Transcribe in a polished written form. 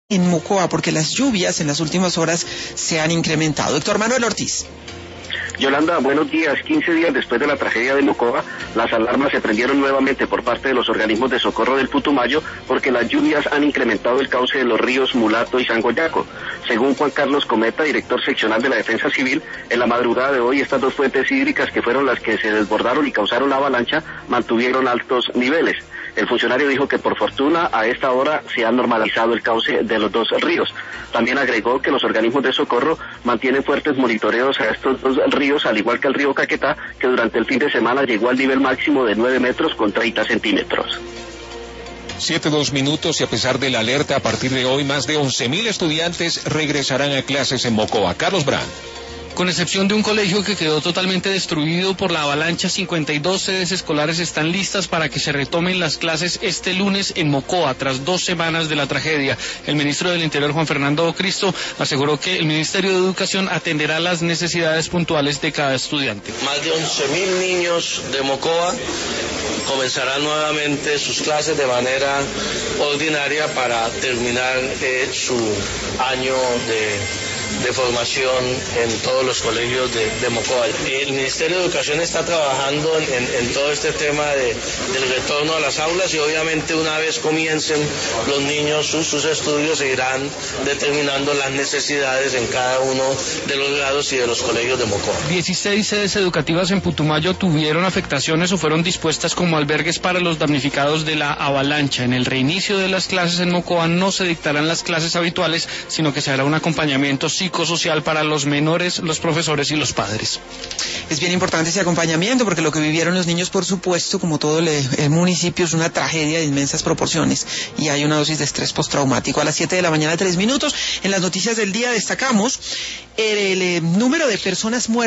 en Mocoa, porque las lluvias en las últimas horas se han incrementado. Doctor Manuel Ortiz. Yolanda, buenos días. 15 días después de la tragedia de Mocoa, las alarmas se prendieron nuevamente por parte de los organismos de socorro del Putumayo porque las lluvias han incrementado el cauce de los ríos Mulato y Sangoyaco. Según Juan Carlos Cometa, director seccional de la Defensa Civil, en la madrugada de hoy estas dos fuentes hídricas que fueron las que se desbordaron y causaron la avalancha mantuvieron altos niveles. El funcionario dijo que por fortuna a esta hora se ha normalizado el cauce de los dos ríos. También agregó que los organismos de socorro mantienen fuertes monitoreos a estos dos ríos, al igual que el río Caquetá, que durante el fin de semana llegó al nivel máximo de 9 metros con 30 centímetros. 7:02 y a pesar de la alerta, a partir de hoy más de 11.000 estudiantes regresarán a clases en Mocoa. Carlos Brand. Con excepción de un colegio que quedó totalmente destruido por la avalancha, 52 sedes escolares están listas para que se retomen las clases este lunes en Mocoa, tras 2 semanas de la tragedia. El ministro del Interior, Juan Fernando Cristo, aseguró que el Ministerio de Educación atenderá las necesidades puntuales de cada estudiante. Más de 11.000 niños de Mocoa comenzarán nuevamente sus clases de manera ordinaria para terminar su año de formación en todos los colegios de Mocoa. El Ministerio de Educación está trabajando en todo este tema del retorno a las aulas y obviamente una vez comiencen los niños sus estudios se irán determinando las necesidades en cada uno de los grados y de los colegios de Mocoa. 16 sedes educativas en Putumayo tuvieron afectaciones o fueron dispuestas como albergues para los damnificados de la avalancha. En el reinicio de las clases en Mocoa no se dictarán las clases habituales, sino que se hará un acompañamiento psicosocial para los menores, los profesores y los padres. Es bien importante ese acompañamiento porque lo que vivieron los niños, por supuesto, como todo el municipio, es una tragedia de inmensas proporciones y hay una dosis de estrés postraumático. A las 7 de la mañana, 3 minutos, en las noticias del día destacamos el número de personas muertas